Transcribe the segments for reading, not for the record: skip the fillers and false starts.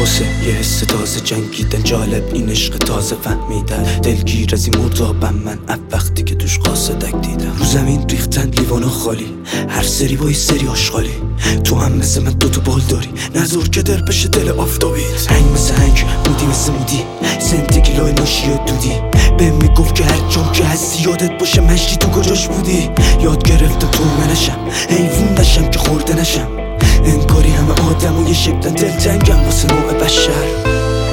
واسه یه حس تازه جنگیدن، جالب این عشق تازه فهمیدن، دلگیر از این مردابم من وقتی که توش قاصدک دیدم. رو زمین ریختن لیوانا خالی، هر سری با یه سری آشغالی. تو هم مثل من دوتا بال داری، نذار که در بشه دل آفتابیت. هنگ مثل هنگ، مودی مثل مودی، سنت کیلوی ناشی دودی. بهم میگفت که هر جام که هستی یادت باشه مشتی تو کجاش بودی. یاد گرفتم تو منشم، حیوون نشم که خورده نشم. انگاری همه آدم و یه شکلن، دلتنگم واسه نوع بشر.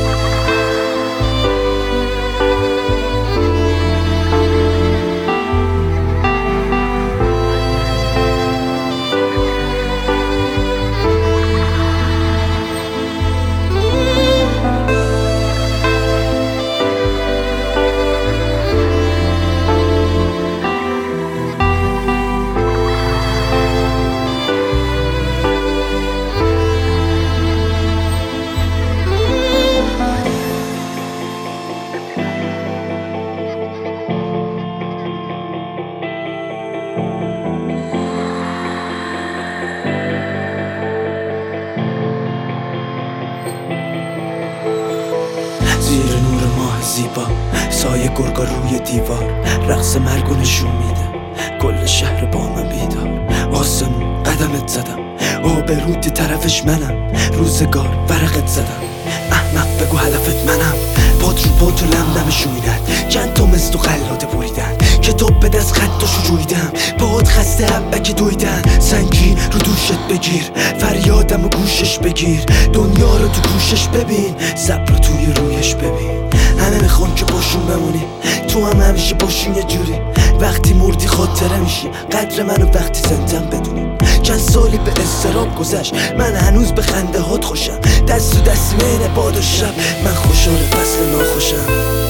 زیر نور ماه زیبا، سایه گرگا روی دیوار، رقص مرگ و نشون میده کل شهر با من بیدار. آسمون قدمت زدم، آبرودی طرفش منم، روزگار ورقت زدم، احمق بگو هدفت منم. پات رو پات و لم شویدن، چند تا مثل و خلاده بریدن، کتاب به دست خطاشو جویدم، پات خسته حبکی دویدن. سنگی رو دوشت بگیر، فریادم و گوشش بگیر، دنیا رو تو گوشش ببین، صبر رو توی رویش ببین. همه میخوان که باشون بمونی، تو هم همیشه باشون یه جوری. وقتی مردی خاطره میشی، قدر منو وقتی زندم بدونی. چند سالی به اضطراب گذشت، من هنوز به خنده هات خوشم، دست تو دست مین باد و شب. من خوشحال فصل ناخوشم.